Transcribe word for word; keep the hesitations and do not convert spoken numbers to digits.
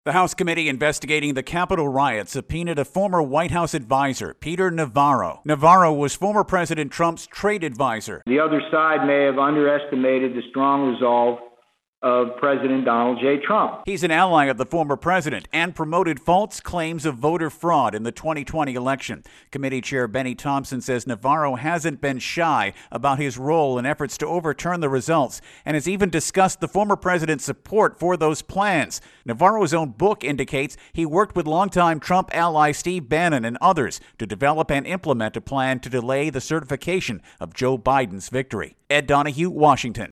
The House committee investigating the Capitol riot subpoenaed a former White House advisor, Peter Navarro. Navarro was former President Trump's trade advisor. The other side may have underestimated the strong resolve of President Donald J. Trump. He's an ally of the former president and promoted false claims of voter fraud in the twenty twenty election. Committee Chair Benny Thompson says Navarro hasn't been shy about his role in efforts to overturn the results and has even discussed the former president's support for those plans. Navarro's own book indicates he worked with longtime Trump ally Steve Bannon and others to develop and implement a plan to delay the certification of Joe Biden's victory. Ed Donahue, Washington.